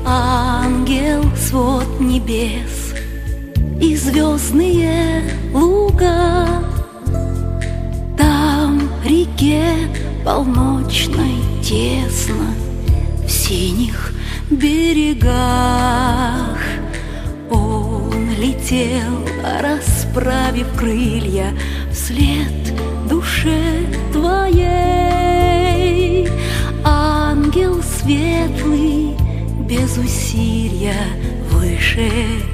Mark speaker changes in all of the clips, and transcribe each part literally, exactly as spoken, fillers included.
Speaker 1: ангел, свод небес и звездные луга. Там реке полночной тесно в синих берегах. Он летел, расправив крылья, вслед душе твоей. Ангел светлый, без усилия, выше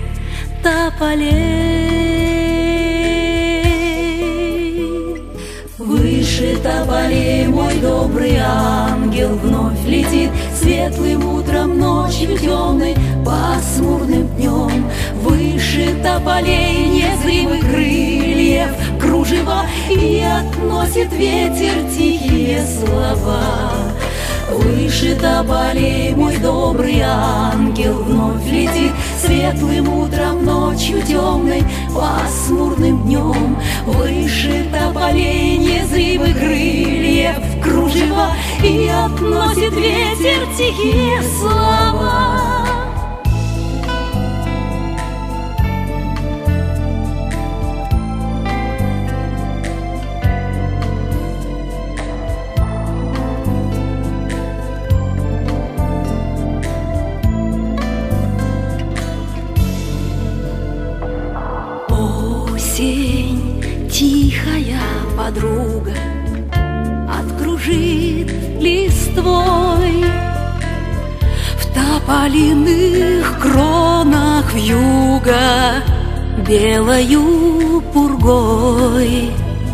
Speaker 1: тополей. Выше тополей мой добрый ангел вновь летит, светлым утром, ночью темной, пасмурным днем. Выше тополей незримых крыльев кружева, и относит ветер тихие слова. Выше тополей мой добрый ангел вновь летит, светлым утром, ночью темной, пасмурным днем. Выше тополей незримых крыльев кружева, и относит ветер тихие слова. Осень, тихая подруга, откружит листвой. В тополиных кронах вьюга белою пургой.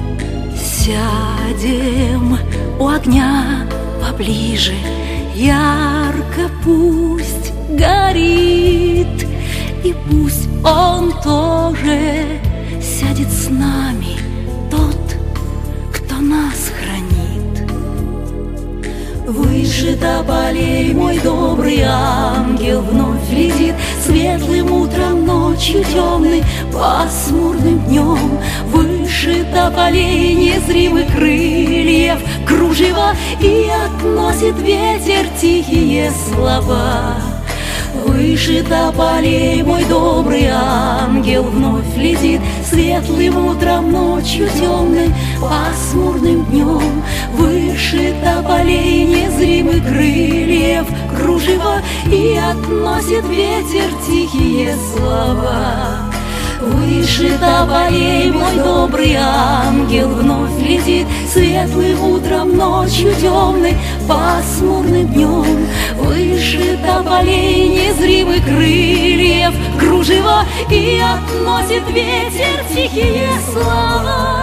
Speaker 1: Сядем у огня поближе, ярко пусть горит, и пусть он тоже сядет с нами, тот, кто нас хранит. Выше тополей мой добрый ангел вновь летит, светлым утром, ночью темной, пасмурным днем. Выше тополей незримых крыльев кружева, и относит ветер тихие слова. Выше тополей мой добрый ангел вновь летит, светлым утром, ночью темной, пасмурным днем. Выше тополей незримых крыльев кружева, и относит ветер тихие слова. Выше тополей мой добрый ангел вновь летит, светлым утром, ночью темной, пасмурным днем. Выше тополей незримых крыльев кружева, и относит ветер тихие слова.